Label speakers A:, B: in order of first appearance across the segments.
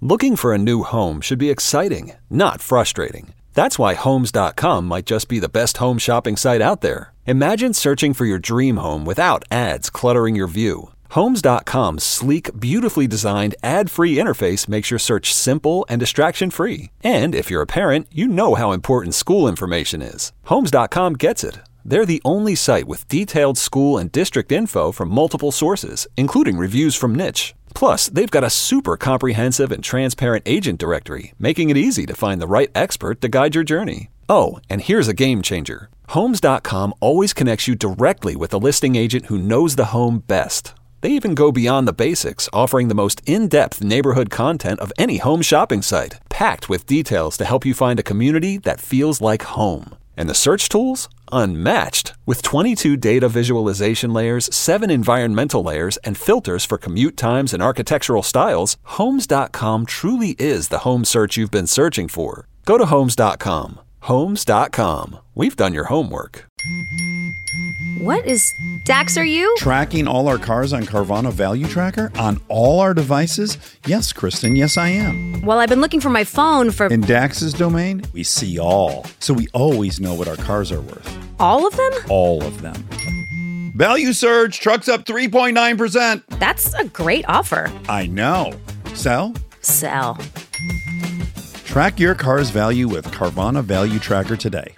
A: Looking for a new home should be exciting, not frustrating. That's why Homes.com might just be the best home shopping site out there. Imagine searching for your dream home without ads cluttering your view. Homes.com's sleek, beautifully designed, ad-free interface makes your search simple and distraction-free. And if you're a parent, you know how important school information is. Homes.com gets it. They're the only site with detailed school and district info from multiple sources, including reviews from Niche. Plus, they've got a super comprehensive and transparent agent directory, making it easy to find the right expert to guide your journey. Oh, and here's a game changer. Homes.com always connects you directly with a listing agent who knows the home best. They even go beyond the basics, offering the most in-depth neighborhood content of any home shopping site, packed with details to help you find a community that feels like home. And the search tools? Unmatched. With 22 data visualization layers, 7 environmental layers, and filters for commute times and architectural styles, Homes.com truly is the home search you've been searching for. Go to Homes.com. Homes.com. We've done your homework.
B: What is... Dax, are you?
C: Tracking all our cars on Carvana Value Tracker on all our devices? Yes, Kristen, yes I am.
B: Well, I've been looking for my phone for...
C: In Dax's domain, we see all. So we always know what our cars are worth.
B: All of them?
C: All of them. Value surge, trucks up 3.9%.
B: That's a great offer.
C: I know. Sell?
B: Sell.
C: Track your car's value with Carvana Value Tracker today.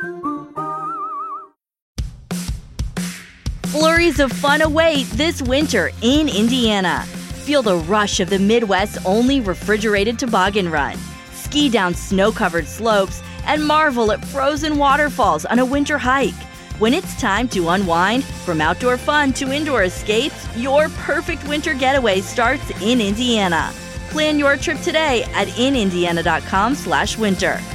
D: Flurries of fun await this winter in Indiana. Feel the rush of the Midwest's only refrigerated toboggan run. Ski down snow-covered slopes and marvel at frozen waterfalls on a winter hike. When it's time to unwind, from outdoor fun to indoor escapes, your perfect winter getaway starts in Indiana. Plan your trip today at inindiana.com/winter.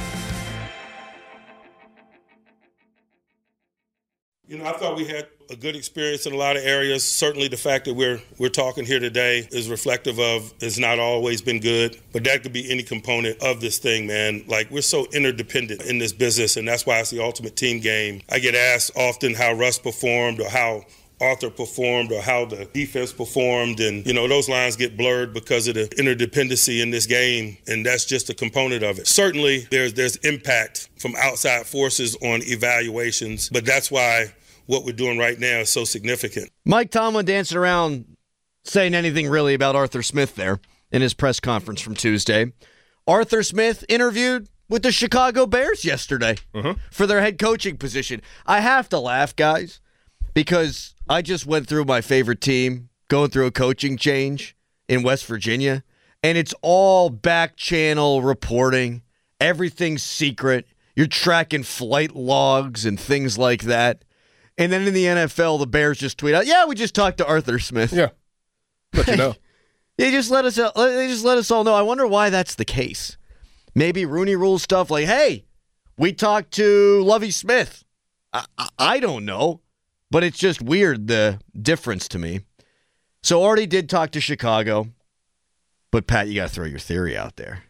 E: You know, I thought we had a good experience in a lot of areas. Certainly the fact that we're talking here today is reflective of it's not always been good, but that could be any component of this thing, man. Like, we're so interdependent in this business, and that's why it's the ultimate team game. I get asked often how Russ performed or how Arthur performed or how the defense performed, and you know, those lines get blurred because of the interdependency in this game, and that's just a component of it. Certainly there's impact from outside forces on evaluations, but that's why what we're doing right now is so significant.
F: Mike Tomlin dancing around saying anything really about Arthur Smith there in his press conference from Tuesday. Arthur Smith interviewed with the Chicago Bears yesterday for their head coaching position. I have to laugh, guys, because I just went through my favorite team going through a coaching change in West Virginia, and it's all back channel reporting. Everything's secret. You're tracking flight logs and things like that. And then in the NFL, the Bears just tweet out, "Yeah, we just talked to Arthur Smith."
G: Yeah, let you know.
F: They just let us all know. I wonder why that's the case. Maybe Rooney Rule stuff like, "Hey, we talked to Lovie Smith." I don't know, but it's just weird, the difference to me. So Artie did talk to Chicago, but Pat, you got to throw your theory out there.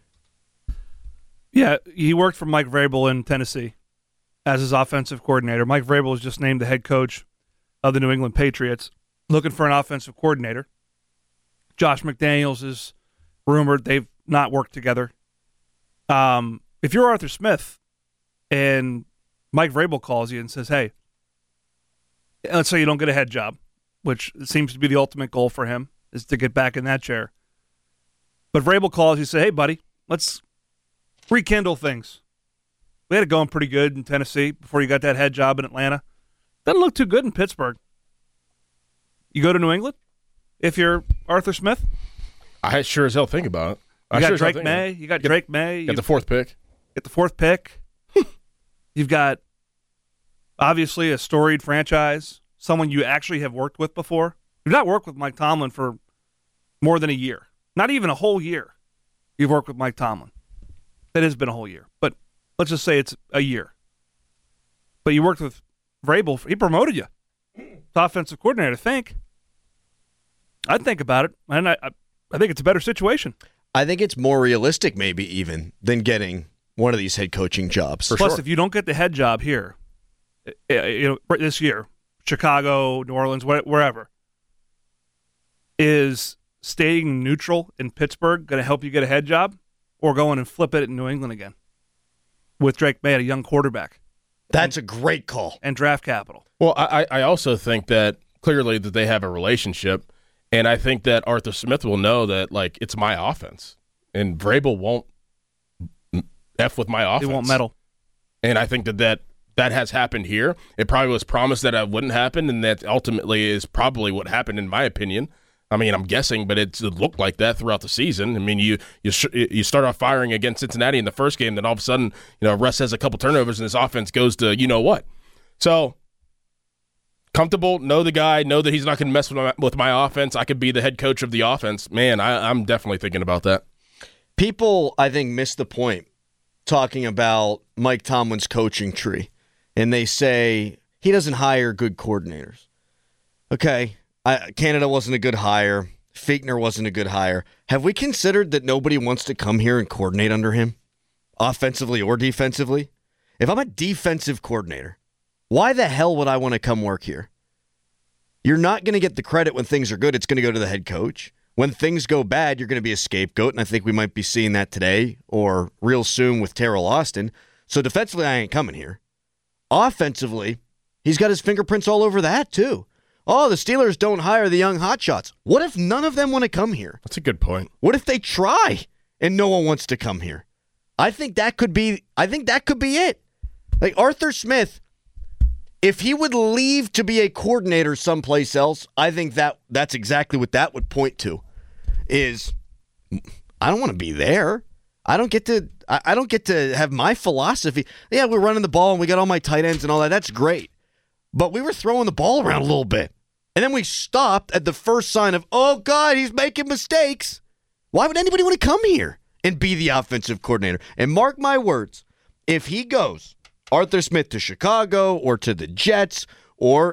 H: Yeah, he worked for Mike Vrabel in Tennessee as his offensive coordinator. Mike Vrabel was just named the head coach of the New England Patriots, looking for an offensive coordinator. Josh McDaniels is rumored they've not worked together. If you're Arthur Smith and Mike Vrabel calls you and says, "Hey, let's say you don't get a head job," which seems to be the ultimate goal for him, is to get back in that chair. But Vrabel calls you and say, "Hey, buddy, let's rekindle things. We had it going pretty good in Tennessee before you got that head job in Atlanta. Doesn't look too good in Pittsburgh. You go to New England if you're Arthur Smith?"
G: I sure as hell think about it.
H: You got Drake May. You got Drake May.
G: Got the fourth pick.
H: Get the fourth pick. You've got, obviously, a storied franchise, someone you actually have worked with before. You've not worked with Mike Tomlin for more than a year. Not even a whole year you've worked with Mike Tomlin. That has been a whole year. But let's just say it's a year. But you worked with Vrabel. He promoted you to offensive coordinator, I think. I'd think about it, and I think it's a better situation.
F: I think it's more realistic maybe even than getting one of these head coaching jobs.
H: Plus, if you don't get the head job here, this year, Chicago, New Orleans, wherever, is staying neutral in Pittsburgh going to help you get a head job? or go in and flip it in New England again with Drake May, a young quarterback.
F: That's a great call.
H: And draft capital.
G: Well, I also think that clearly that they have a relationship, and I think that Arthur Smith will know that, like, it's my offense, and Vrabel won't F with my offense.
H: He won't meddle.
G: And I think that has happened here. It probably was promised that it wouldn't happen, and that ultimately is probably what happened, in my opinion. I mean, I'm guessing, but it looked like that throughout the season. I mean, you start off firing against Cincinnati in the first game, then all of a sudden, Russ has a couple turnovers, and his offense goes to you-know-what. So, comfortable, know the guy, know that he's not going to mess with my offense. I could be the head coach of the offense. Man, I'm definitely thinking about that.
F: People, I think, miss the point talking about Mike Tomlin's coaching tree, and they say he doesn't hire good coordinators. Okay, Canada wasn't a good hire. Fichtner wasn't a good hire. Have we considered that nobody wants to come here and coordinate under him, offensively or defensively? If I'm a defensive coordinator, why the hell would I want to come work here? You're not going to get the credit when things are good. It's going to go to the head coach. When things go bad, you're going to be a scapegoat, and I think we might be seeing that today or real soon with Terrell Austin. So defensively, I ain't coming here. Offensively, he's got his fingerprints all over that, too. Oh, the Steelers don't hire the young hotshots. What if none of them want to come here?
G: That's a good point.
F: What if they try and no one wants to come here? I think that could be it. Like Arthur Smith, if he would leave to be a coordinator someplace else, I think that's exactly what that would point to. Is I don't want to be there. I don't get to have my philosophy. Yeah, we're running the ball and we got all my tight ends and all that. That's great. But we were throwing the ball around a little bit. And then we stopped at the first sign of, oh, God, he's making mistakes. Why would anybody want to come here and be the offensive coordinator? And mark my words, if he goes, Arthur Smith to Chicago or to the Jets or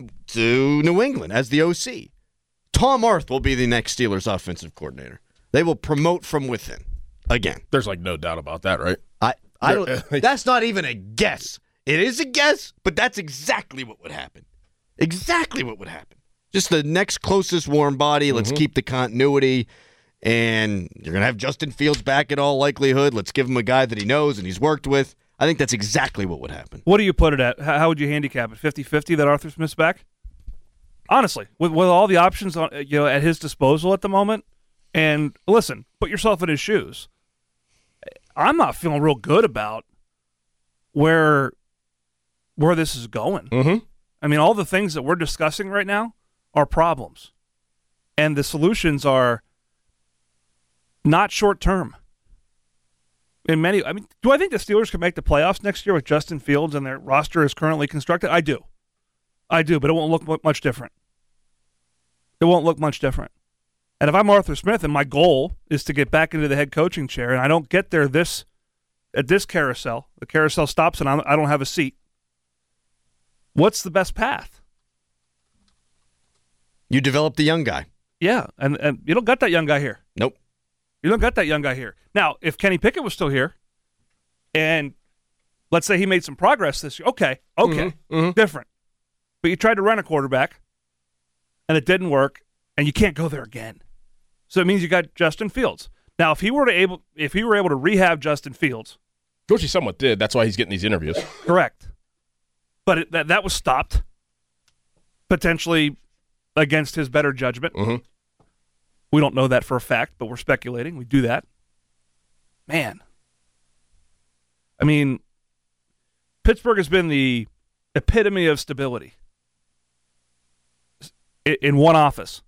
F: to New England as the OC, Tom Arth will be the next Steelers offensive coordinator. They will promote from within again.
G: There's like no doubt about that, right?
F: I don't. That's not even a guess. It is a guess, but that's exactly what would happen. Exactly what would happen. Just the next closest warm body. Let's keep the continuity. And you're going to have Justin Fields back in all likelihood. Let's give him a guy that he knows and he's worked with. I think that's exactly what would happen.
H: What do you put it at? How would you handicap it? 50-50 that Arthur Smith's back? Honestly, with all the options on, at his disposal at the moment. And listen, put yourself in his shoes. I'm not feeling real good about where this is going.
G: Mm-hmm.
H: I mean, all the things that we're discussing right now are problems. And the solutions are not short-term. Do I think the Steelers can make the playoffs next year with Justin Fields and their roster is currently constructed? I do, but it won't look much different. It won't look much different. And if I'm Arthur Smith and my goal is to get back into the head coaching chair and I don't get there at this carousel, the carousel stops and I don't have a seat, what's the best path?
F: You develop the young guy.
H: Yeah, and you don't got that young guy here.
F: Nope.
H: You don't got that young guy here. Now, if Kenny Pickett was still here, and let's say he made some progress this year, okay, different. But you tried to run a quarterback, and it didn't work, and you can't go there again. So it means you got Justin Fields. Now, if he were able to rehab Justin Fields,
G: which he somewhat did, that's why he's getting these interviews.
H: Correct. But that was stopped, potentially against his better judgment.
G: Mm-hmm.
H: We don't know that for a fact, but we're speculating. We do that. Man. I mean, Pittsburgh has been the epitome of stability in one office.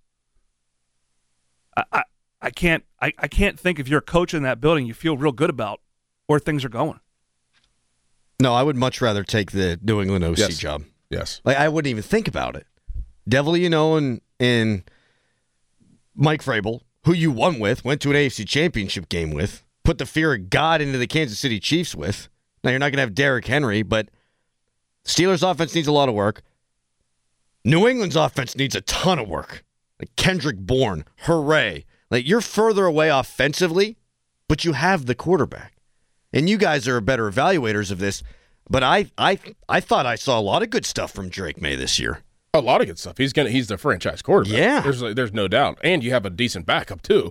H: I can't think if you're a coach in that building, you feel real good about where things are going.
F: No, I would much rather take the New England OC job.
G: Yes.
F: Like, I wouldn't even think about it. Devil and Mike Vrabel, who you won with, went to an AFC Championship game with, put the fear of God into the Kansas City Chiefs with. Now, you're not going to have Derrick Henry, but Steelers' offense needs a lot of work. New England's offense needs a ton of work. Like Kendrick Bourne, hooray. Like, you're further away offensively, but you have the quarterback. And you guys are better evaluators of this, but I thought I saw a lot of good stuff from Drake May this year.
G: A lot of good stuff. He's the franchise quarterback.
F: Yeah.
G: There's no doubt. And you have a decent backup, too,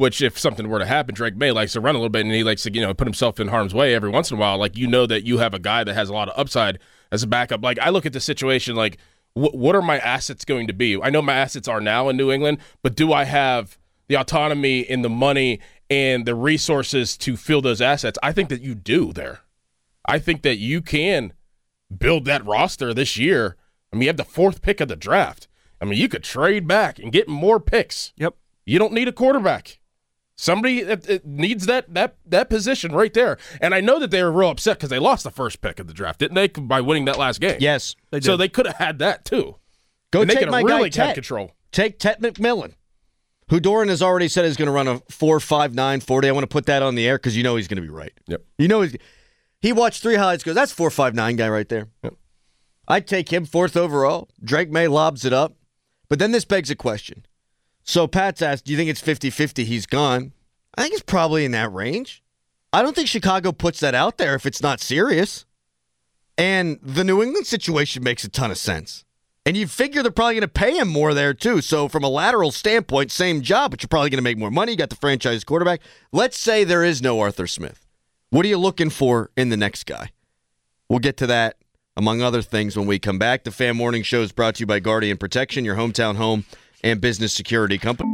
G: which if something were to happen, Drake May likes to run a little bit and he likes to, put himself in harm's way every once in a while. Like, that you have a guy that has a lot of upside as a backup. Like, I look at the situation like, what are my assets going to be? I know my assets are now in New England, but do I have the autonomy and the money and the resources to fill those assets? I think that you do there. I think that you can build that roster this year. I mean, you have the 4th pick of the draft. I mean, you could trade back and get more picks.
H: Yep.
G: You don't need a quarterback. Somebody that needs that position right there. And I know that they were real upset because they lost the 1st pick of the draft, didn't they, by winning that last game?
F: Yes.
G: So they could have had that too.
F: Go
G: and
F: take
G: they could
F: my
G: have really
F: guy,
G: had
F: Tet.
G: control.
F: Take Tet McMillan, who Doran has already said is going to run a 4.59 40. I want to put that on the air because he's going to be right.
G: Yep.
F: He watched 3 highlights, goes, that's 4.59 guy right there.
G: Yep.
F: I'd take him 4th overall. Drake May lobs it up. But then this begs a question. So Pat's asked, do you think it's 50-50 he's gone? I think it's probably in that range. I don't think Chicago puts that out there if it's not serious. And the New England situation makes a ton of sense. And you figure they're probably going to pay him more there, too. So from a lateral standpoint, same job, but you're probably going to make more money. You got the franchise quarterback. Let's say there is no Arthur Smith. What are you looking for in the next guy? We'll get to that, among other things, when we come back. The Fan Morning Show is brought to you by Guardian Protection, your hometown home and business security company.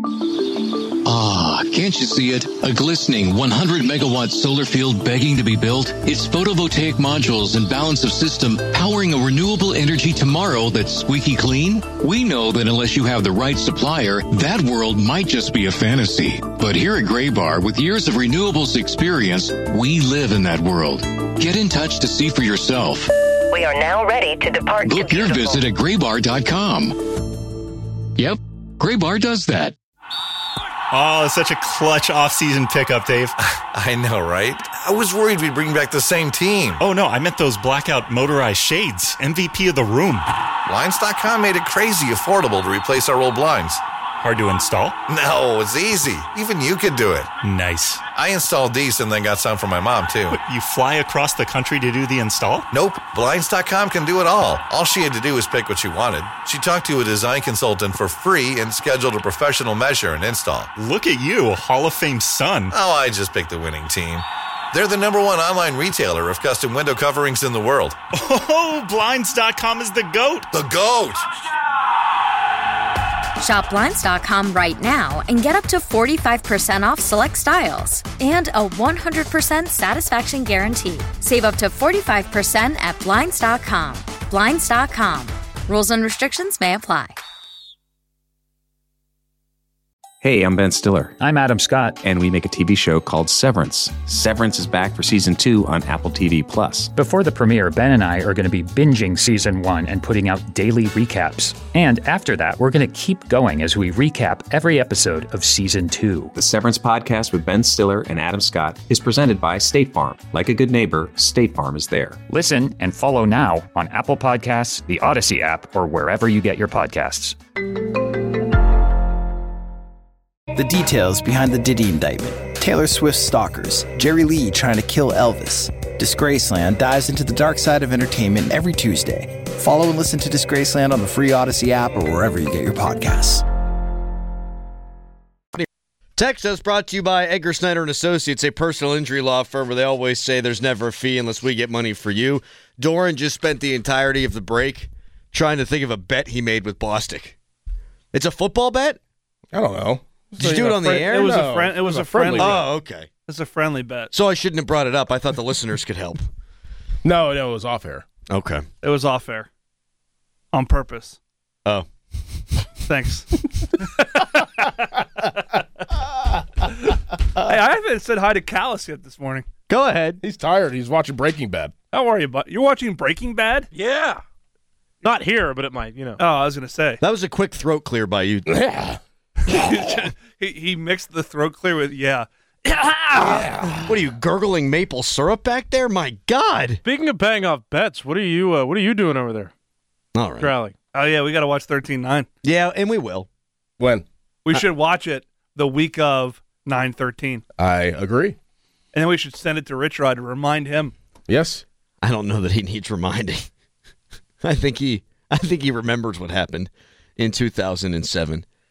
I: Ah, can't you see it? A glistening 100-megawatt solar field begging to be built? Its photovoltaic modules and balance of system powering a renewable energy tomorrow that's squeaky clean? We know that unless you have the right supplier, that world might just be a fantasy. But here at Graybar, with years of renewables experience, we live in that world. Get in touch to see for yourself.
J: We are now ready to depart.
I: Book your visit at graybar.com. Yep, Graybar does that.
K: Oh, it's such a clutch off-season pickup, Dave.
L: I know, right? I was worried we'd bring back the same team.
K: Oh, no, I meant those blackout motorized shades. MVP of the room.
L: Blinds.com made it crazy affordable to replace our old blinds.
K: Hard to install?
L: No, it's easy. Even you could do it.
K: Nice.
L: I installed these and then got some for my mom, too.
K: But you fly across the country to do the install?
L: Nope. Blinds.com can do it all. All she had to do was pick what she wanted. She talked to a design consultant for free and scheduled a professional measure and install.
K: Look at you, Hall of Fame son.
L: Oh, I just picked the winning team. They're the #1 online retailer of custom window coverings in the world.
K: Oh, Blinds.com is the GOAT.
L: The GOAT!
B: Shop Blinds.com right now and get up to 45% off select styles and a 100% satisfaction guarantee. Save up to 45% at Blinds.com. Blinds.com. Rules and restrictions may apply.
M: Hey, I'm Ben Stiller.
N: I'm Adam Scott.
M: And we make a TV show called Severance. Severance is back for Season 2 on Apple TV+.
N: Before the premiere, Ben and I are going to be binging Season 1 and putting out daily recaps. And after that, we're going to keep going as we recap every episode of Season 2.
M: The Severance podcast with Ben Stiller and Adam Scott is presented by State Farm. Like a good neighbor, State Farm is there.
N: Listen and follow now on Apple Podcasts, the Odyssey app, or wherever you get your podcasts.
O: The details behind the Diddy indictment, Taylor Swift's stalkers, Jerry Lee trying to kill Elvis. Disgraceland dives into the dark side of entertainment every Tuesday. Follow and listen to Disgraceland on the free Odyssey app or wherever you get your podcasts.
F: Text us brought to you by Edgar Snyder & Associates, a personal injury law firm where they always say there's never a fee unless we get money for you. Doran just spent the entirety of the break trying to think of a bet he made with Bostic. It's a football bet?
G: I don't know.
F: Did you do it on the air?
H: It was a friendly bet.
F: Oh, okay.
H: It's a friendly bet.
F: So I shouldn't have brought it up. I thought the listeners could help.
G: No, it was off air.
F: Okay.
H: It was off air. On purpose.
F: Oh.
H: Thanks. I haven't said hi to Callis yet this morning.
F: Go ahead.
G: He's tired. He's watching Breaking Bad.
H: How are you, bud? You're watching Breaking Bad?
P: Yeah. Not here, but it might,
H: Oh, I was going to say.
F: That was a quick throat clear by you.
G: Yeah.
H: he mixed the throat clear with yeah.
F: What are you, gurgling maple syrup back there? My God!
P: Speaking of paying off bets, what are you doing over there?
F: All right,
P: Growling.
H: Oh yeah, we got to watch 13-9.
F: Yeah, and we will.
G: When?
H: We should watch it the week of 9/13.
G: I agree.
H: And then we should send it to Rich Rod to remind him.
G: Yes.
F: I don't know that he needs reminding. I think he remembers what happened in 2007.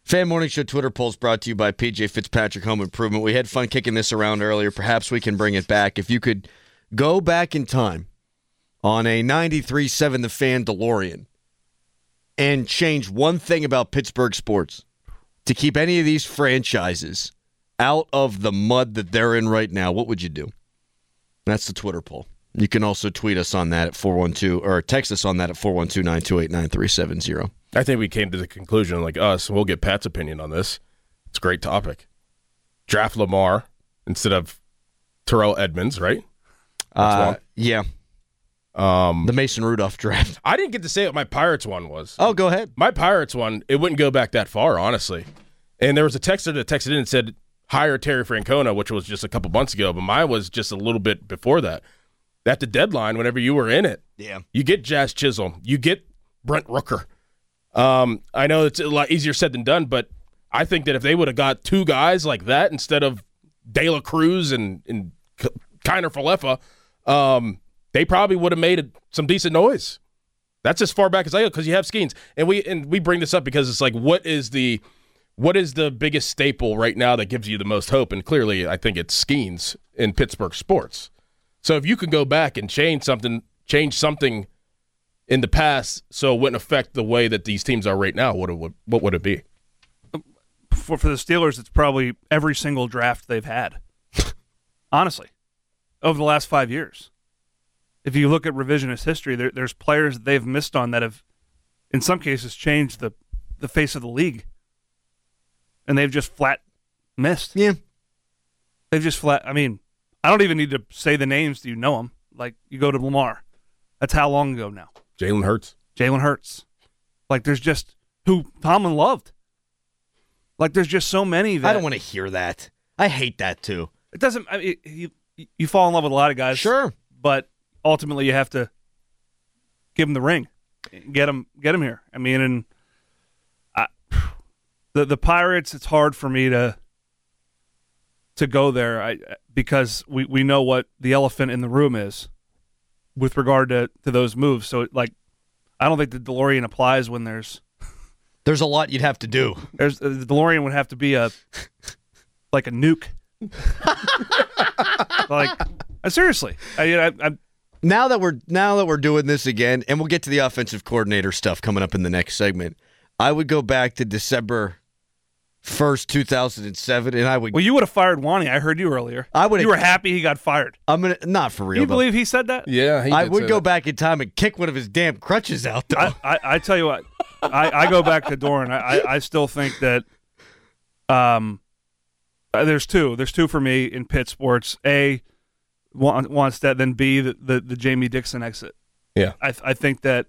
F: Fan Morning Show Twitter polls brought to you by PJ Fitzpatrick Home Improvement. We had fun kicking this around earlier. Perhaps we can bring it back. If you could go back in time on a 93.7 The Fan DeLorean and change one thing about Pittsburgh sports to keep any of these franchises out of the mud that they're in right now, what would you do? That's the Twitter poll. You can also tweet us on that at 412, or text us on that at 412-928-9370.
G: I think we came to the conclusion, like us, and we'll get Pat's opinion on this. It's a great topic. Draft Lamar instead of Terrell Edmonds, right?
F: Yeah. The Mason Rudolph draft.
G: I didn't get to say what my Pirates one was.
F: Oh, go ahead.
G: My Pirates one, it wouldn't go back that far, honestly. And there was a texter that texted in and said, hire Terry Francona, which was just a couple months ago, but mine was just a little bit before that. At the deadline, whenever you were in it, you get Jazz Chisholm, you get Brent Rooker. I know it's a lot easier said than done, but I think that if they would have got two guys like that instead of De La Cruz and Kiner Falefa, they probably would have made some decent noise. That's as far back as I go because you have Skeens, and we bring this up because it's like what is the biggest staple right now that gives you the most hope? And clearly, I think it's Skeens in Pittsburgh sports. So if you could go back and change something in the past so it wouldn't affect the way that these teams are right now, what would it be?
H: For the Steelers, it's probably every single draft they've had. Honestly, over the last 5 years. If you look at revisionist history, there's players that they've missed on that have, in some cases, changed the face of the league. And they've just flat missed.
F: Yeah.
H: They've just flat, I mean, I don't even need to say the names. Do you know them? Like, you go to Lamar. That's how long ago now?
G: Jalen Hurts.
H: Like, there's just who Tomlin loved. Like, there's just so many that...
F: I don't want to hear that. I hate that, too.
H: It doesn't... I mean, you fall in love with a lot of guys.
F: Sure.
H: But ultimately, you have to give them the ring. Get them here. I mean, and the Pirates, it's hard for me to go there because we know what the elephant in the room is with regard to those moves. So, like, I don't think the DeLorean applies when there's
F: a lot you'd have to do.
H: The DeLorean would have to be like a nuke. Like, seriously.
F: Now that we're doing this again, and we'll get to the offensive coordinator stuff coming up in the next segment, I would go back to December 1st, 2007, and I would...
H: Well, you would have fired Wani. I heard you earlier. You were happy he got fired.
F: Not for real.
H: You believe he said that?
G: Yeah,
F: I would go back in time and kick one of his damn crutches out, though.
H: I tell you what, I go back to Doran. I still think that there's two for me in Pitt sports. A, Wannstedt, then B, the Jamie Dixon exit.
G: Yeah.
H: I think that,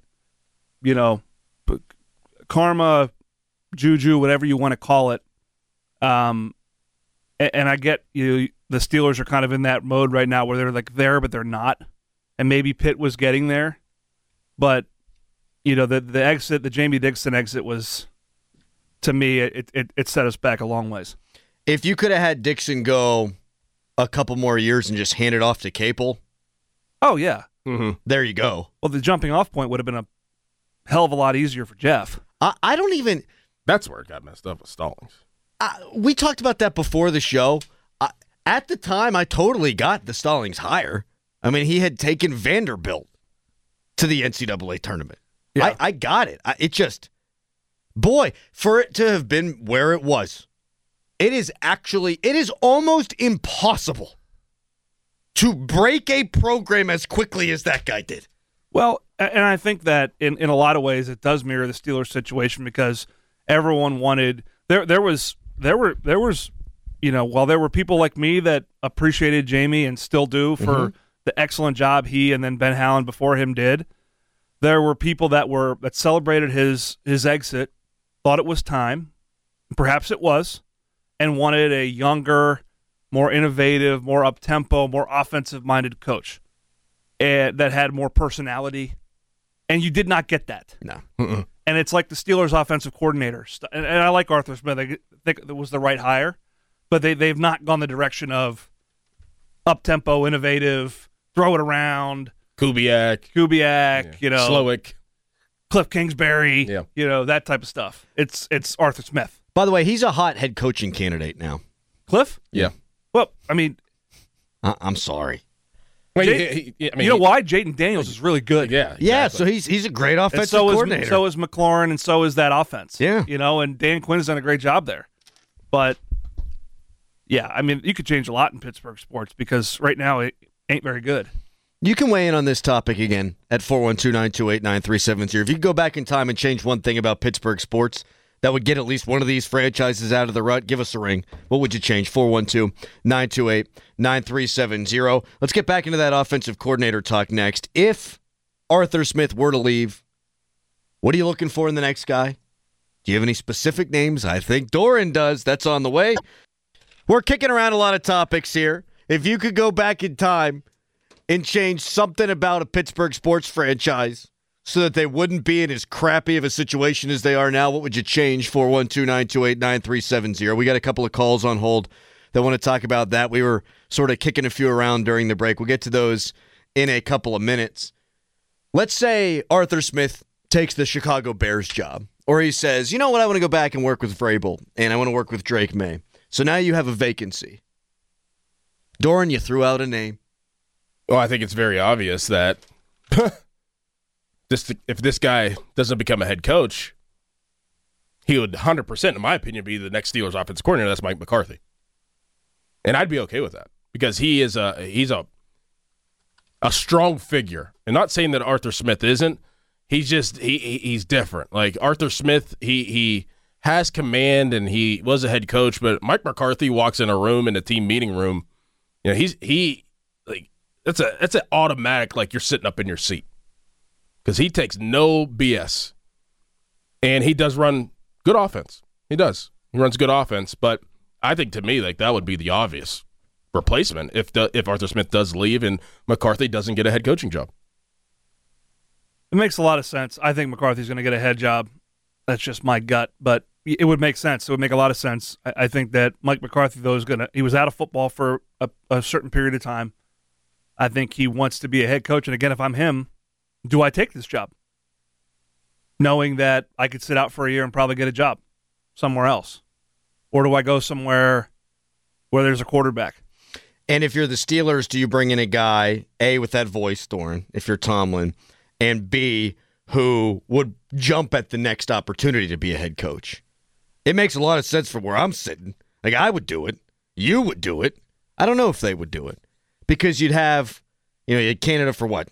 H: karma, juju, whatever you want to call it, and I get the Steelers are kind of in that mode right now where they're like there, but they're not. And maybe Pitt was getting there. But, the exit, the Jamie Dixon exit was, to me, it set us back a long ways.
F: If you could have had Dixon go a couple more years and just hand it off to Capel.
H: Oh, yeah.
F: Mm-hmm. There you go.
H: Well, the jumping off point would have been a hell of a lot easier for Jeff.
F: I don't even...
G: That's where it got messed up with Stallings.
F: We talked about that before the show. At the time, I totally got the Stallings hire. I mean, he had taken Vanderbilt to the NCAA tournament. Yeah. I got it. It just... Boy, for it to have been where it was, it is almost impossible to break a program as quickly as that guy did.
H: Well, and I think that in a lot of ways it does mirror the Steelers situation because everyone wanted there was while there were people like me that appreciated Jamie and still do for the excellent job he and then Ben Hallen before him did, there were people that celebrated his exit, thought it was time, perhaps it was, and wanted a younger, more innovative, more up-tempo, more offensive-minded coach that had more personality. And you did not get that.
F: No.
H: Mm-mm. And it's like the Steelers' offensive coordinator. And I like Arthur Smith. I think it was the right hire. But they've not gone the direction of up-tempo, innovative, throw it around.
G: Kubiak,
H: yeah.
G: Slowick.
H: Cliff Kingsbury, that type of stuff. It's Arthur Smith.
F: By the way, he's a hot head coaching candidate now.
H: Cliff?
G: Yeah.
H: Well, I mean,
F: I'm sorry.
H: You know why? Jaden Daniels is really good.
G: Yeah.
F: Yeah, so he's a great offensive coordinator.
H: So is McLaurin, and so is that offense.
F: Yeah.
H: And Dan Quinn has done a great job there. But, yeah, I mean, you could change a lot in Pittsburgh sports because right now it ain't very good.
F: You can weigh in on this topic again at 412-928-9370. If you could go back in time and change one thing about Pittsburgh sports that would get at least one of these franchises out of the rut, give us a ring. What would you change? 412-928-9370. Let's get back into that offensive coordinator talk next. If Arthur Smith were to leave, what are you looking for in the next guy? Do you have any specific names? I think Doran does. That's on the way. We're kicking around a lot of topics here. If you could go back in time and change something about a Pittsburgh sports franchise so that they wouldn't be in as crappy of a situation as they are now, what would you change? 412-928-9370. We got a couple of calls on hold that want to talk about that. We were sort of kicking a few around during the break. We'll get to those in a couple of minutes. Let's say Arthur Smith takes the Chicago Bears job, or he says, you know what, I want to go back and work with Vrabel, and I want to work with Drake May. So now you have a vacancy. Doran, you threw out a name.
G: Well, I think it's very obvious that if this guy doesn't become a head coach, he would 100%, in my opinion, be the next Steelers offensive coordinator. That's Mike McCarthy. And I'd be okay with that because he's a strong figure. And not saying that Arthur Smith isn't. He's just he's different. Like Arthur Smith, he has command and he was a head coach, but Mike McCarthy walks in a team meeting room. You know, that's an automatic, like you're sitting up in your seat because he takes no BS, and he does run good offense. He does. He runs good offense, but I think to me, like that would be the obvious replacement if Arthur Smith does leave and McCarthy doesn't get a head coaching job.
H: It makes a lot of sense. I think McCarthy's going to get a head job. That's just my gut, but it would make sense. It would make a lot of sense. I think that Mike McCarthy, though, he was out of football for a certain period of time. I think he wants to be a head coach. And again, if I'm him, do I take this job? Knowing that I could sit out for a year and probably get a job somewhere else. Or do I go somewhere where there's a quarterback?
F: And if you're the Steelers, do you bring in a guy, A, with that voice, Doran, if you're Tomlin, and B, who would jump at the next opportunity to be a head coach? It makes a lot of sense from where I'm sitting. Like, I would do it. You would do it. I don't know if they would do it. Because you'd have, you had Canada for what?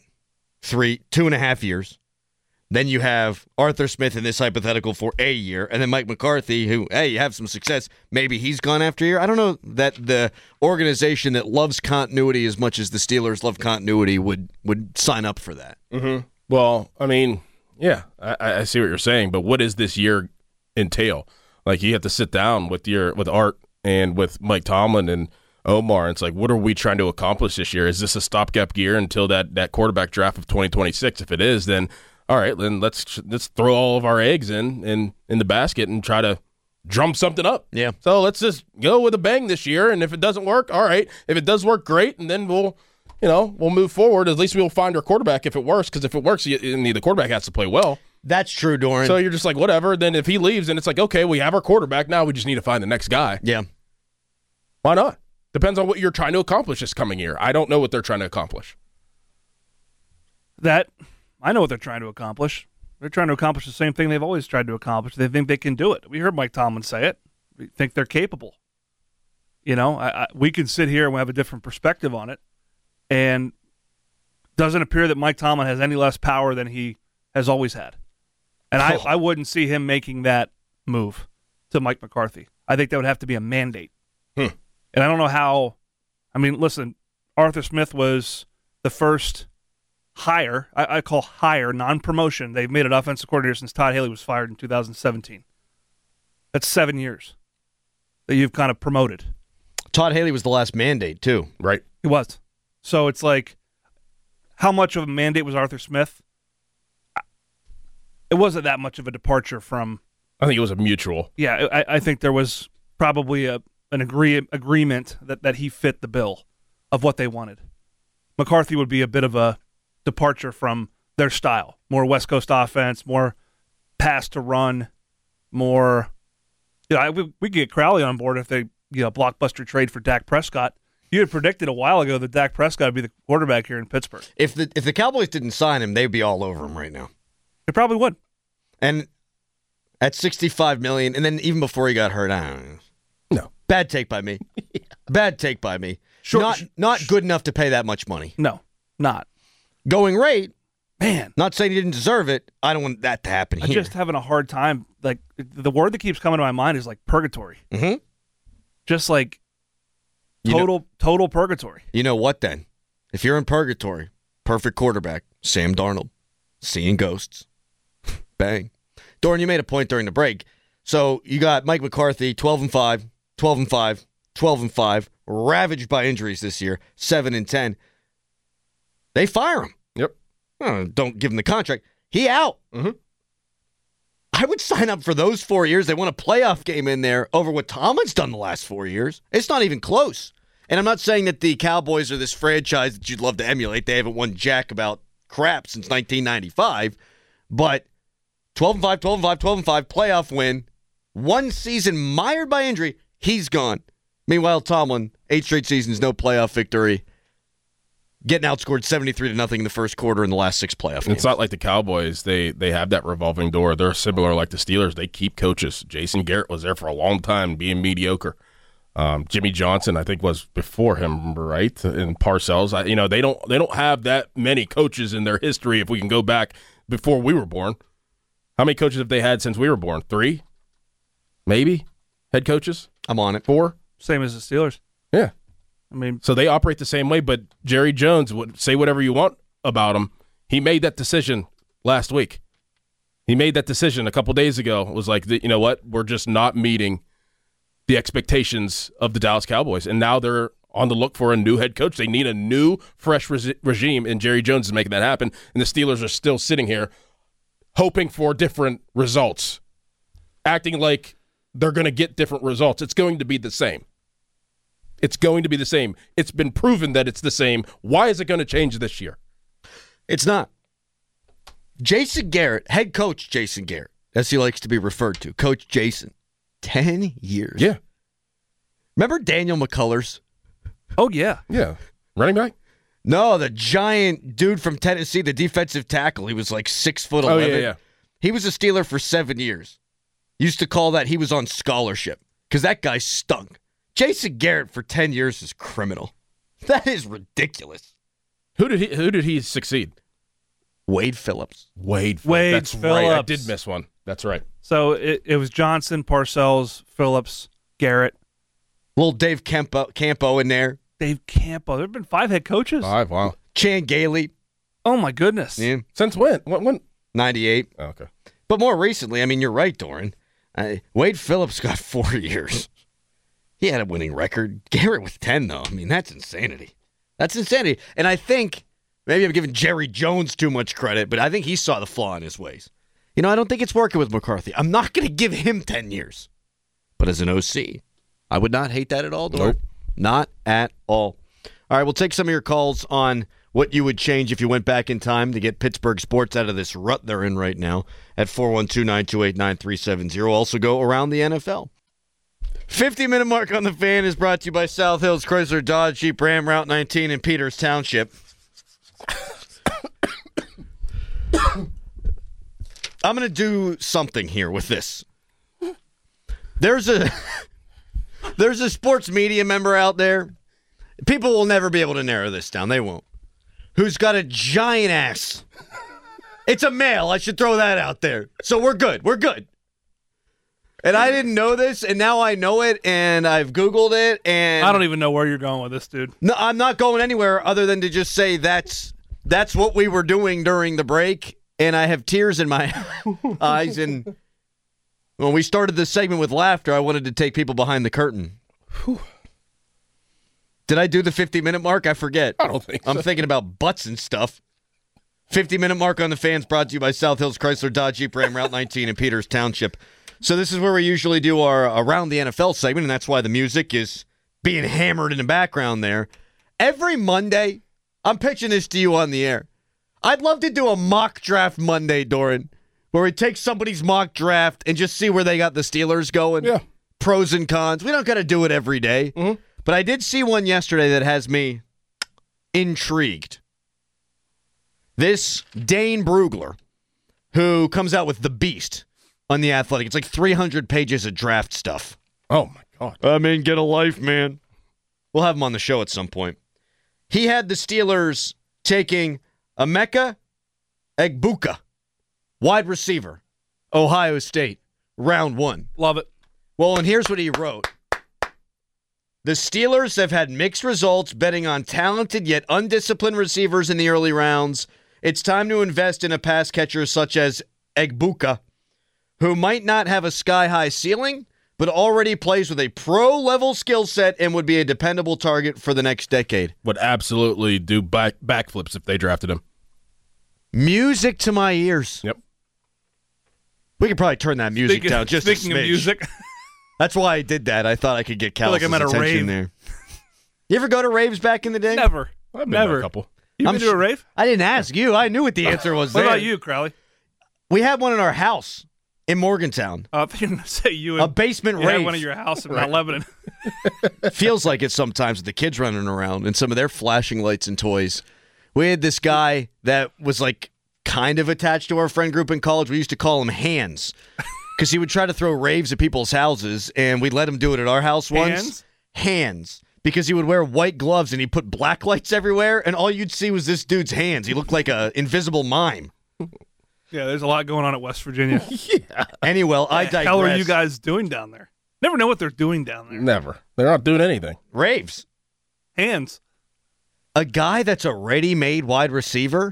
F: 2.5 years. Then you have Arthur Smith in this hypothetical for a year, and then Mike McCarthy, who, hey, you have some success. Maybe he's gone after a year. I don't know that the organization that loves continuity as much as the Steelers love continuity would sign up for that.
G: Mm-hmm. Well, I mean, yeah, I see what you're saying, but what does this year entail? Like, you have to sit down with Art and with Mike Tomlin and Omar. It's like, what are we trying to accomplish this year? Is this a stopgap year until that quarterback draft of 2026? If it is, then all right, then let's throw all of our eggs in the basket and try to drum something up.
F: Yeah.
G: So let's just go with a bang this year, and if it doesn't work, all right. If it does work, great, and then we'll move forward. At least we'll find our quarterback if it works, because if it works, the quarterback has to play well.
F: That's true, Doran.
G: So you're just like, whatever. Then if he leaves, then it's like, okay, we have our quarterback. Now we just need to find the next guy.
F: Yeah.
G: Why not? Depends on what you're trying to accomplish this coming year. I don't know what they're trying to accomplish.
H: I know what they're trying to accomplish. They're trying to accomplish the same thing they've always tried to accomplish. They think they can do it. We heard Mike Tomlin say it. We think they're capable. We can sit here and we have a different perspective on it. And it doesn't appear that Mike Tomlin has any less power than he has always had. And I wouldn't see him making that move to Mike McCarthy. I think that would have to be a mandate. And I don't know how. I mean, listen, Arthur Smith was the first hire, I call hire, non-promotion. They've made an offensive coordinator since Todd Haley was fired in 2017. That's 7 years that you've kind of promoted.
F: Todd Haley was the last mandate, too.
G: Right.
H: He was. So it's like, how much of a mandate was Arthur Smith? It wasn't that much of a departure from...
G: I think it was a mutual.
H: Yeah, I think there was probably an agreement that he fit the bill of what they wanted. McCarthy would be a bit of a departure from their style. More West Coast offense, more pass to run, more Yeah, we could get Crowley on board if they blockbuster trade for Dak Prescott. You had predicted a while ago that Dak Prescott would be the quarterback here in Pittsburgh.
F: If the Cowboys didn't sign him, they'd be all over him right now.
H: They probably would.
F: And at $65 million, and then even before he got hurt, I don't know.
G: No.
F: Bad take by me. Bad take by me. Sure, not good enough to pay that much money.
H: No, not.
F: Going rate,
H: man.
F: Not saying he didn't deserve it. I don't want that to happen
H: I'm
F: here.
H: just having a hard time. Like, the word that keeps coming to my mind is like purgatory.
F: Mm-hmm.
H: Just like total purgatory.
F: You know what then? If you're in purgatory, perfect quarterback, Sam Darnold, seeing ghosts. Bang. Doran, you made a point during the break. So you got Mike McCarthy, 12-5, 12-5, 12-5, ravaged by injuries this year, 7-10. They fire him.
G: Yep.
F: Don't give him the contract. He out.
G: Mm-hmm.
F: I would sign up for those 4 years. They won a playoff game in there over what Tomlin's done the last 4 years. It's not even close. And I'm not saying that the Cowboys are this franchise that you'd love to emulate. They haven't won jack about crap since 1995. But 12-5, 12-5, 12-5, playoff win. One season mired by injury. He's gone. Meanwhile, Tomlin, 8 straight seasons, no playoff victory. Getting outscored 73-0 in the first quarter in the last 6 playoff games.
G: It's not like the Cowboys. They have that revolving door. They're similar like the Steelers. They keep coaches. Jason Garrett was there for a long time being mediocre. Jimmy Johnson, I think, was before him, right? And Parcells. They don't have that many coaches in their history if we can go back before we were born. How many coaches have they had since we were born? 3? Maybe? Head coaches?
F: I'm on it.
G: 4?
H: Same as the Steelers.
G: Yeah.
H: I mean,
G: so they operate the same way, but Jerry Jones would say whatever you want about him. He made that decision last week. He made that decision a couple days ago. It was like, you know what? We're just not meeting the expectations of the Dallas Cowboys. And now they're on the look for a new head coach. They need a new, fresh regime, and Jerry Jones is making that happen. And the Steelers are still sitting here hoping for different results, acting like they're going to get different results. It's going to be the same. It's going to be the same. It's been proven that it's the same. Why is it going to change this year?
F: It's not. Jason Garrett, head coach Jason Garrett, as he likes to be referred to, Coach Jason, 10 years.
G: Yeah.
F: Remember Daniel McCullers?
H: Oh, yeah.
G: Yeah. Running back?
F: No, the giant dude from Tennessee, the defensive tackle. He was like 6'11".
G: Oh, yeah.
F: He was a Steeler for 7 years. Used to call that he was on scholarship because that guy stunk. Jason Garrett for 10 years is criminal. That is ridiculous.
G: Who did he succeed?
F: Wade Phillips.
G: Wade
H: Phillips.
G: Right. I did miss one. That's right.
H: So it was Johnson, Parcells, Phillips, Garrett.
F: Little Dave Campo in there.
H: Dave Campo. There have been 5 head coaches.
G: 5, wow.
F: Chan Gailey.
H: Oh, my goodness.
F: Yeah.
G: Since when? When?
F: 98.
G: Oh, okay.
F: But more recently, I mean, you're right, Doran. Wade Phillips got 4 years. He had a winning record. Garrett with 10, though. I mean, that's insanity. That's insanity. And I think, maybe I'm giving Jerry Jones too much credit, but I think he saw the flaw in his ways. I don't think it's working with McCarthy. I'm not going to give him 10 years. But as an OC, I would not hate that at all, Doran.
G: Nope.
F: Not at all. All right, we'll take some of your calls on what you would change if you went back in time to get Pittsburgh sports out of this rut they're in right now at 412-928-9370. Also go around the NFL. 50-minute mark on the Fan is brought to you by South Hills Chrysler Dodge Jeep Ram Route 19 in Peters Township. I'm going to do something here with this. There's a sports media member out there. People will never be able to narrow this down. They won't. Who's got a giant ass. It's a male. I should throw that out there. So we're good. We're good. And I didn't know this, and now I know it, and I've Googled it, and
H: I don't even know where you're going with this, dude.
F: No, I'm not going anywhere other than to just say that's what we were doing during the break, and I have tears in my eyes. And when we started this segment with laughter, I wanted to take people behind the curtain. Whew. Did I do the 50-minute mark? I forget.
G: I don't think so.
F: I'm thinking about butts and stuff. 50-minute mark on the Fans brought to you by South Hills Chrysler Dodge Jeep Ram Route 19 in Peters Township. So this is where we usually do our Around the NFL segment, and that's why the music is being hammered in the background there. Every Monday, I'm pitching this to you on the air. I'd love to do a mock draft Monday, Doran, where we take somebody's mock draft and just see where they got the Steelers going.
G: Yeah.
F: pros and cons. We don't got to do it every day.
G: Mm-hmm.
F: But I did see one yesterday that has me intrigued. This Dane Brugler, who comes out with The Beast on The Athletic. It's like 300 pages of draft stuff.
G: Oh, my God.
F: I mean, get a life, man. We'll have him on the show at some point. He had the Steelers taking Emeka Egbuka, wide receiver, Ohio State, round 1.
H: Love it.
F: Well, and here's what he wrote. The Steelers have had mixed results betting on talented yet undisciplined receivers in the early rounds. It's time to invest in a pass catcher such as Egbuka, who might not have a sky-high ceiling, but already plays with a pro-level skill set and would be a dependable target for the next decade.
G: Would absolutely do backflips if they drafted him.
F: Music to my ears.
G: Yep.
F: We could probably turn that music down just a smidge.
H: Speaking of music.
F: That's why I did that. I thought I could get Callis'
H: like I'm at a
F: attention
H: rave.
F: there. You ever go to raves back in the day?
H: Never.
G: I've been
H: Never.
G: to a couple.
H: You been to a rave?
F: I didn't ask you. I knew what the answer was
H: What
F: there.
H: about you, Crowley?
F: We had one in our house in Morgantown.
H: I thought you were going to say you
F: A basement
H: had
F: rave.
H: one at your house in Mount Lebanon.
F: Feels like it sometimes with the kids running around and some of their flashing lights and toys. We had this guy that was like kind of attached to our friend group in college. We used to call him Hands because he would try to throw raves at people's houses, and we'd let him do it at our house once. Hands. Because he would wear white gloves and he'd put black lights everywhere, and all you'd see was this dude's hands. He looked like an invisible mime.
H: Yeah, there's a lot going on at West Virginia.
F: Yeah. Anyway, I digress.
H: What the hell are you guys doing down there? Never know what they're doing down there.
G: Never. They're not doing anything.
F: Raves.
H: Hands.
F: A guy that's a ready-made wide receiver?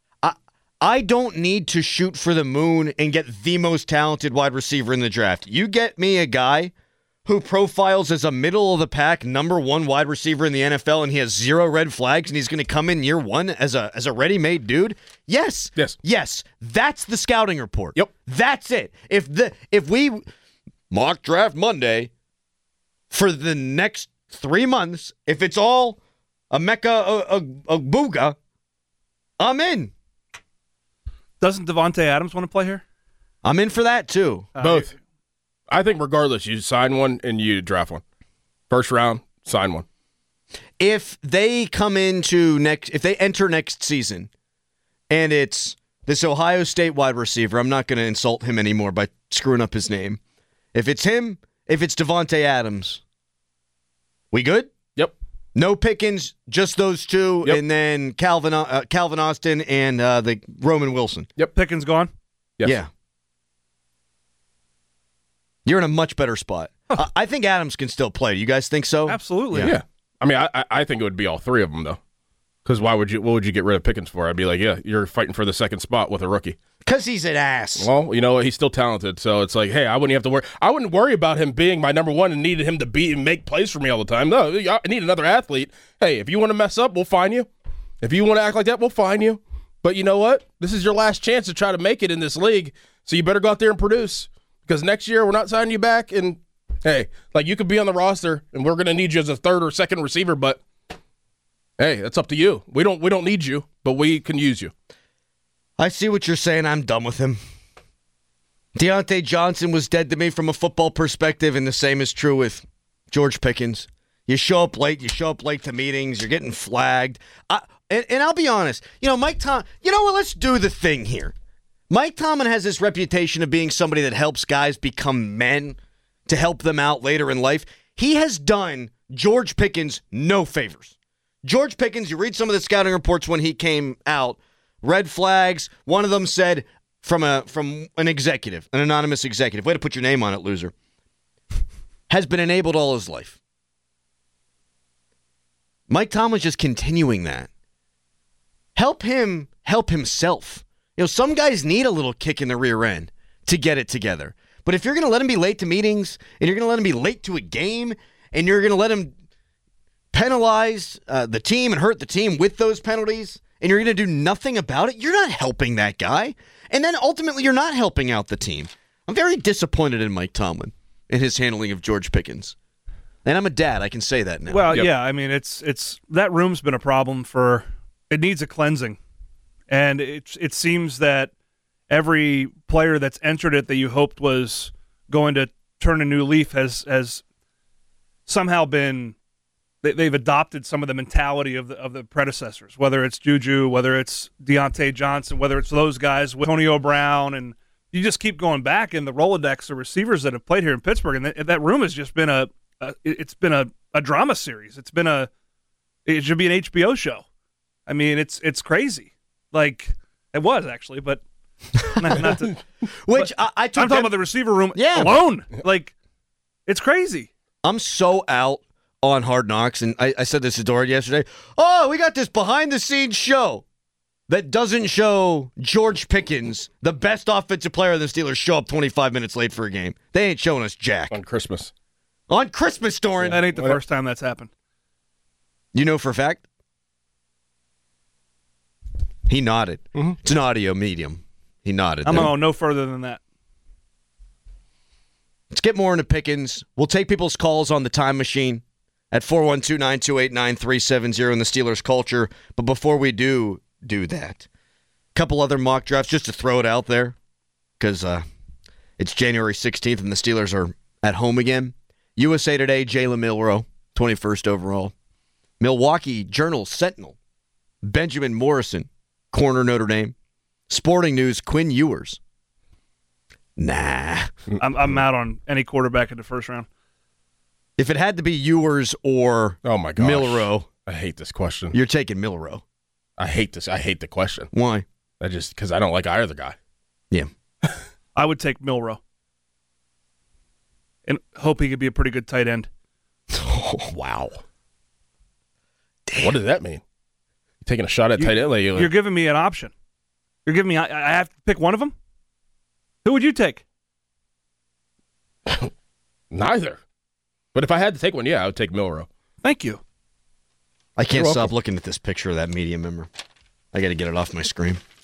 F: I don't need to shoot for the moon and get the most talented wide receiver in the draft. You get me a guy who profiles as a middle-of-the-pack number 1 wide receiver in the NFL, and he has 0 red flags, and he's going to come in year 1 as a ready-made dude? Yes. That's the scouting report.
G: Yep.
F: That's it. If we mock draft Monday for the next 3 months, if it's all Emeka Egbuka, I'm in.
H: Doesn't Devontae Adams want to play here?
F: I'm in for that, too.
G: Both. I think regardless, you sign one and you draft one. First round, sign one.
F: If they if they enter next season and it's this Ohio State wide receiver, I'm not going to insult him anymore by screwing up his name. If it's him, if it's Devontae Adams, we good?
G: Yep.
F: No Pickens, just those two,
G: Yep.
F: and then Calvin Austin and the Roman Wilson.
G: Yep.
H: Pickens gone?
G: Yes.
F: Yeah. You're in a much better spot. I think Adams can still play. You guys think so?
H: Absolutely.
G: Yeah. I mean, I think it would be all 3 of them, though. Because what would you get rid of Pickens for? I'd be like, yeah, you're fighting for the second spot with a rookie.
F: Because he's an ass.
G: Well, you know what? He's still talented. So it's like, hey, I wouldn't worry about him being my number 1 and needed him to be and make plays for me all the time. No, I need another athlete. Hey, if you want to mess up, we'll fine you. If you want to act like that, we'll fine you. But you know what? This is your last chance to try to make it in this league. So you better go out there and produce. Because next year, we're not signing you back. And, hey, like you could be on the roster, and we're going to need you as a 3rd or 2nd receiver. But, hey, that's up to you. We don't need you, but we can use you.
F: I see what you're saying. I'm done with him. Deontay Johnson was dead to me from a football perspective, and the same is true with George Pickens. You show up late to meetings, you're getting flagged. And I'll be honest, Mike Tomlin, you know what, let's do the thing here. Mike Tomlin has this reputation of being somebody that helps guys become men, to help them out later in life. He has done George Pickens no favors. George Pickens, you read some of the scouting reports when he came out, red flags. One of them said from an executive, an anonymous executive, way to put your name on it, loser, has been enabled all his life. Mike Tomlin's just continuing that. Help him help himself. Some guys need a little kick in the rear end to get it together. But if you're going to let him be late to meetings, and you're going to let him be late to a game, and you're going to let him penalize the team and hurt the team with those penalties, and you're going to do nothing about it, you're not helping that guy. And then ultimately, you're not helping out the team. I'm very disappointed in Mike Tomlin and his handling of George Pickens. And I'm a dad. I can say that now.
H: Well, yeah. I mean, it's that room's been a problem it needs a cleansing. And it seems that every player that's entered it that you hoped was going to turn a new leaf has somehow been they've adopted some of the mentality of the predecessors, whether it's Juju, whether it's Deontay Johnson, whether it's those guys with Antonio Brown, and you just keep going back in the Rolodex of receivers that have played here in Pittsburgh, and that room has just been a drama series. It should be an HBO show. I mean, it's crazy. Like it was actually, but not to.
F: Which
H: but
F: I'm
H: talking about the receiver room alone. Like it's crazy.
F: I'm so out on Hard Knocks, and I said this to Doran yesterday. Oh, we got this behind-the-scenes show that doesn't show George Pickens, the best offensive player of the Steelers, show up 25 minutes late for a game. They ain't showing us jack.
G: On Christmas,
F: Doran.
H: That ain't the first time that's happened.
F: You know for a fact? He nodded. Mm-hmm. It's an audio medium. He nodded.
H: I'm going to go no further than that.
F: Let's get more into Pickens. We'll take people's calls on the time machine at 412-928-9370 in the Steelers culture. But before we do that, a couple other mock drafts just to throw it out there because it's January 16th and the Steelers are at home again. USA Today, Jalen Milroe, 21st overall. Milwaukee Journal-Sentinel, Benjamin Morrison, corner Notre Dame. Sporting News, Quinn Ewers. Nah.
H: I'm out on any quarterback in the first round.
F: If it had to be Ewers or Milroe.
G: I hate this question.
F: You're taking Milroe.
G: I hate this. I hate the question.
F: Why?
G: Because I don't like either guy.
F: Yeah.
H: I would take Milroe. And hope he could be a pretty good tight end.
F: Oh, wow.
G: Damn. What does that mean? You taking a shot at tight end?
H: You're giving me an option. You're giving me. I have to pick one of them. Who would you take?
G: Neither. But if I had to take one, I would take Milroe.
H: Thank you.
F: I can't stop looking at this picture of that media member. I got to get it off my screen.